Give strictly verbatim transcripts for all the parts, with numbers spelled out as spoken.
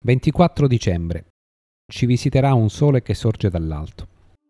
ventiquattro dicembre. Ci visiterà un sole che sorge dall'alto.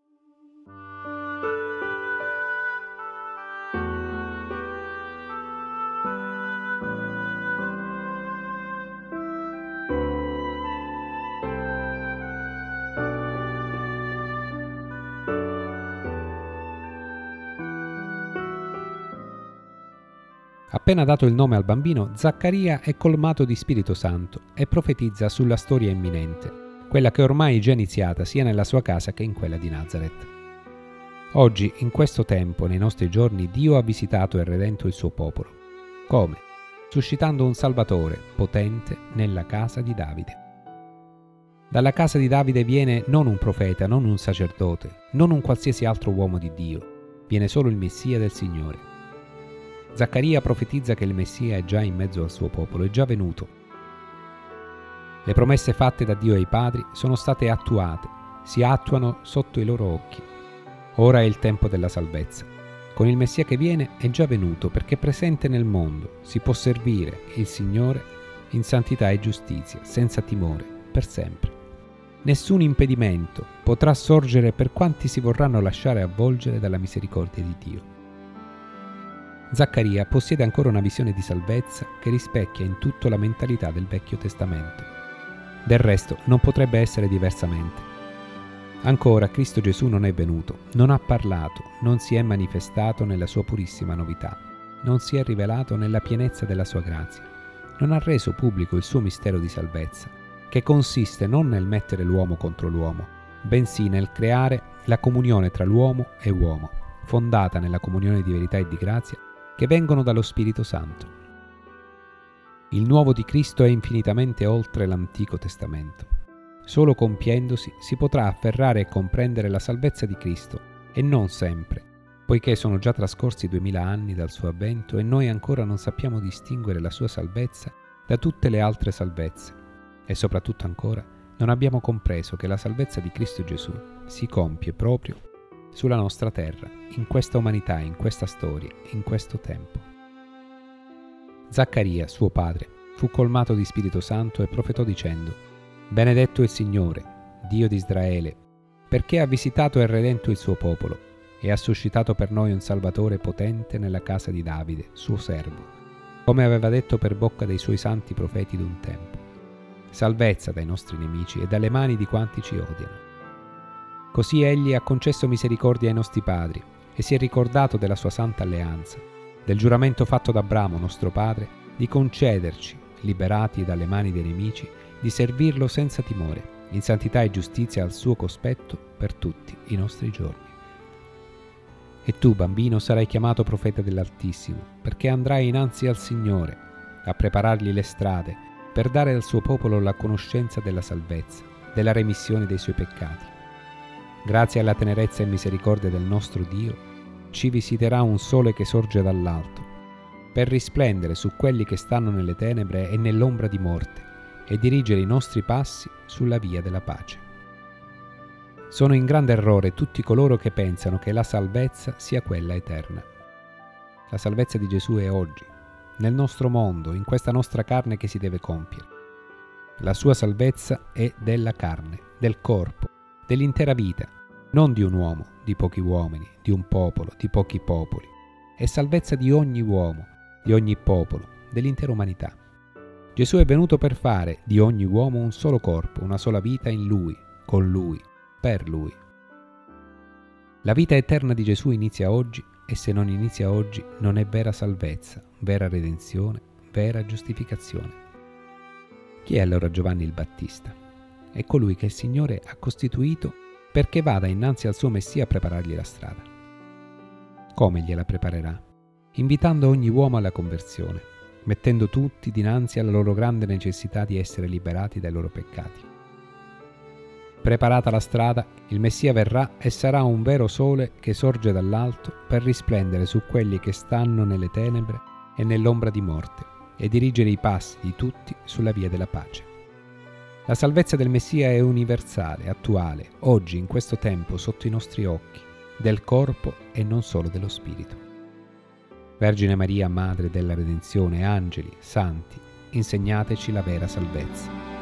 Appena dato il nome al bambino, Zaccaria è colmato di Spirito Santo e profetizza sulla storia imminente, quella che ormai è già iniziata sia nella sua casa che in quella di Nazareth. Oggi, in questo tempo, nei nostri giorni, Dio ha visitato e redento il suo popolo. Come? Suscitando un Salvatore potente nella casa di Davide. Dalla casa di Davide viene non un profeta, non un sacerdote, non un qualsiasi altro uomo di Dio, viene solo il Messia del Signore. Zaccaria profetizza che il Messia è già in mezzo al suo popolo, è già venuto. Le promesse fatte da Dio ai padri sono state attuate, si attuano sotto i loro occhi. Ora è il tempo della salvezza. Con il Messia che viene è già venuto perché è presente nel mondo, si può servire il Signore in santità e giustizia, senza timore, per sempre. Nessun impedimento potrà sorgere per quanti si vorranno lasciare avvolgere dalla misericordia di Dio. Zaccaria possiede ancora una visione di salvezza che rispecchia in tutto la mentalità del Vecchio Testamento. Del resto non potrebbe essere diversamente. Ancora Cristo Gesù non è venuto, non ha parlato, non si è manifestato nella sua purissima novità, non si è rivelato nella pienezza della sua grazia, non ha reso pubblico il suo mistero di salvezza, che consiste non nel mettere l'uomo contro l'uomo, bensì nel creare la comunione tra l'uomo e uomo, fondata nella comunione di verità e di grazia, che vengono dallo Spirito Santo. Il nuovo di Cristo è infinitamente oltre l'Antico Testamento. Solo compiendosi si potrà afferrare e comprendere la salvezza di Cristo, e non sempre, poiché sono già trascorsi duemila anni dal suo avvento e noi ancora non sappiamo distinguere la sua salvezza da tutte le altre salvezze. E soprattutto ancora non abbiamo compreso che la salvezza di Cristo Gesù si compie proprio sulla nostra terra, in questa umanità, in questa storia, in questo tempo. Zaccaria, suo padre, fu colmato di Spirito Santo e profetò dicendo: «Benedetto il Signore, Dio di Israele, perché ha visitato e redento il suo popolo e ha suscitato per noi un Salvatore potente nella casa di Davide, suo servo, come aveva detto per bocca dei suoi santi profeti d'un tempo. Salvezza dai nostri nemici e dalle mani di quanti ci odiano. Così egli ha concesso misericordia ai nostri padri e si è ricordato della sua santa alleanza, del giuramento fatto da Abramo, nostro padre, di concederci, liberati dalle mani dei nemici, di servirlo senza timore, in santità e giustizia al suo cospetto per tutti i nostri giorni. E tu, bambino, sarai chiamato profeta dell'Altissimo, perché andrai innanzi al Signore a preparargli le strade per dare al suo popolo la conoscenza della salvezza, della remissione dei suoi peccati. Grazie alla tenerezza e misericordia del nostro Dio, ci visiterà un sole che sorge dall'alto, per risplendere su quelli che stanno nelle tenebre e nell'ombra di morte, e dirigere i nostri passi sulla via della pace. Sono in grande errore tutti coloro che pensano che la salvezza sia quella eterna. La salvezza di Gesù è oggi, nel nostro mondo, in questa nostra carne che si deve compiere. La sua salvezza è della carne, del corpo, dell'intera vita, non di un uomo, di pochi uomini, di un popolo, di pochi popoli. È salvezza di ogni uomo, di ogni popolo, dell'intera umanità. Gesù è venuto per fare di ogni uomo un solo corpo, una sola vita in Lui, con Lui, per Lui. La vita eterna di Gesù inizia oggi e se non inizia oggi non è vera salvezza, vera redenzione, vera giustificazione. Chi è allora Giovanni il Battista? È colui che il Signore ha costituito perché vada innanzi al suo Messia a preparargli la strada. Come gliela preparerà? Invitando ogni uomo alla conversione, mettendo tutti dinanzi alla loro grande necessità di essere liberati dai loro peccati. Preparata la strada, il Messia verrà e sarà un vero sole che sorge dall'alto per risplendere su quelli che stanno nelle tenebre e nell'ombra di morte e dirigere i passi di tutti sulla via della pace. La salvezza del Messia è universale, attuale, oggi, in questo tempo, sotto i nostri occhi, del corpo e non solo dello spirito. Vergine Maria, Madre della Redenzione, angeli, santi, insegnateci la vera salvezza.